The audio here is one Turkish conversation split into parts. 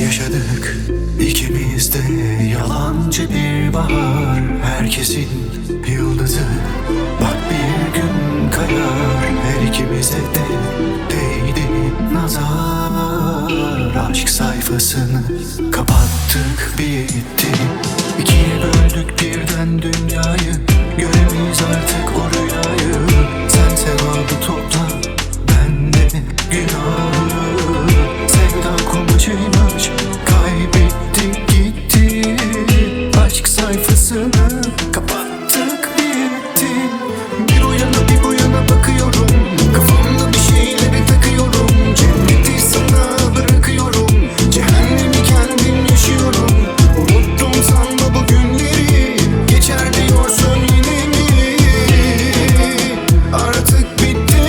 yaşadık ikimiz de, yalancı bir bahar. Herkesin yıldızı bak bir gün kayar. Her ikimize de değdi nazar. Aşk sayfasını kapattık, bitti. İkiye böldük birden dünyayı, göremeyiz artık o rüyayı. Sen sevabı topla, ben de günahı. Sevda kumacıymış, kaybettik gitti. Aşk sayfasını kapattık, bitti. Bir o yana bir bu yana bakıyorum, kafamda bir şeyleri takıyorum. Cenneti sana bırakıyorum, cehennemi kendim yaşıyorum. Unuttum sanma bu günleri, geçer diyorsun yine mi? Artık bitti.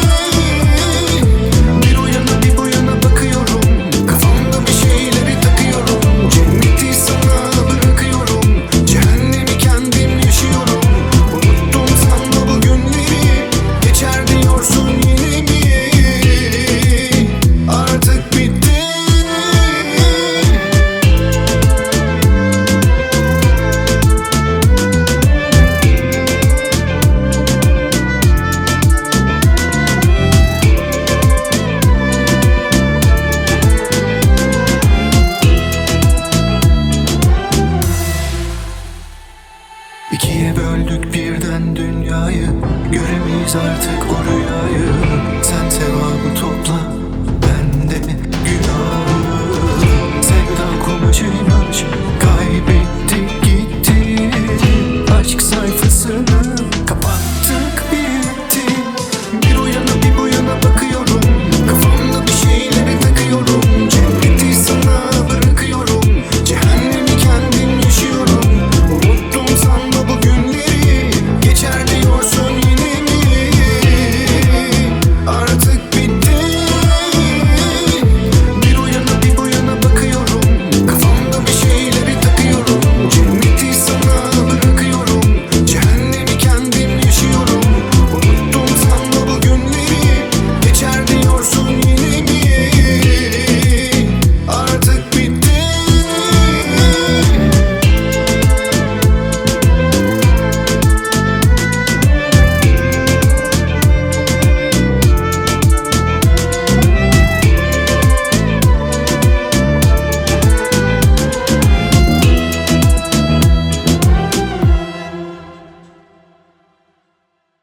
Bir o yana bir bu yana bakıyorum, kafamda bir şeyleri takıyorum. Cenneti sana bırakıyorum, cehennemi kendim yaşıyorum. Unuttum sanma bu günleri, geçer diyorsun yine mi? Artık bitti. İkiye böldük birden dünyayı, göremeyiz artık